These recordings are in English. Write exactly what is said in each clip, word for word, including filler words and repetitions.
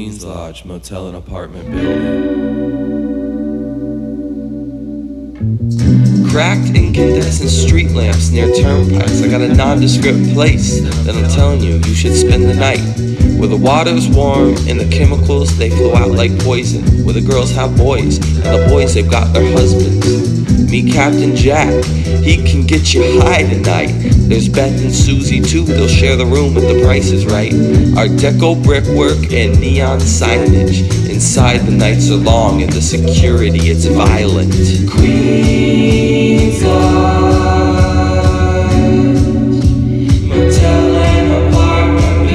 Queens Lodge, motel and apartment building. Cracked incandescent street lamps near turnpikes. I got a nondescript place that I'm telling you, you should spend the night. Where the water's warm and the chemicals, they flow out like poison. Where the girls have boys and the boys, they've got their husbands. Meet Captain Jack, he can get you high tonight. There's Beth and Susie too, they'll share the room if the price is right. Art Deco brickwork and neon signage. Inside the nights are long and the security, it's violent. Queens Lodge, motel and apartment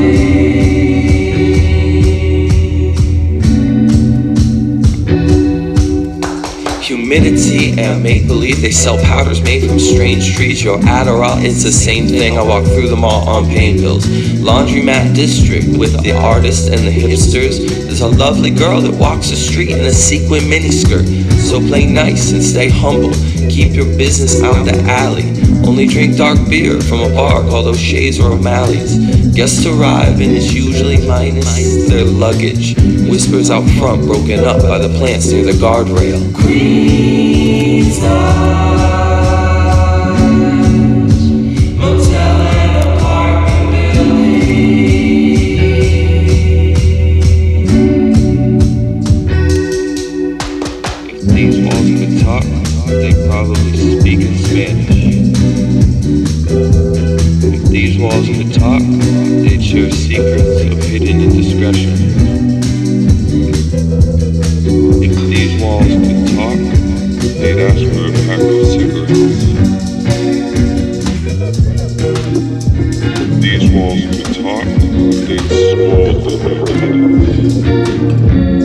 building. Humidity and make-believe, they sell powders made from strange trees. Your Adderall, it's the same thing, I walk through them all on pain pills. Laundromat district with the artists and the hipsters. There's a lovely girl that walks the street in a sequin miniskirt. So play nice and stay humble, keep your business out the alley. Only drink dark beer from a bar called O'Shea's or O'Malley's. Guests arrive and it's usually minus their luggage. Whispers out front broken up by the plants near the guardrail. Queens Lodge, motel and apartment building. If these walls could talk, they'd probably speak in Spanish. If these walls could talk, they'd share secrets of hidden indiscretion. If these walls could talk, they'd ask for a pack of cigarettes. If these walls could talk, they'd scold the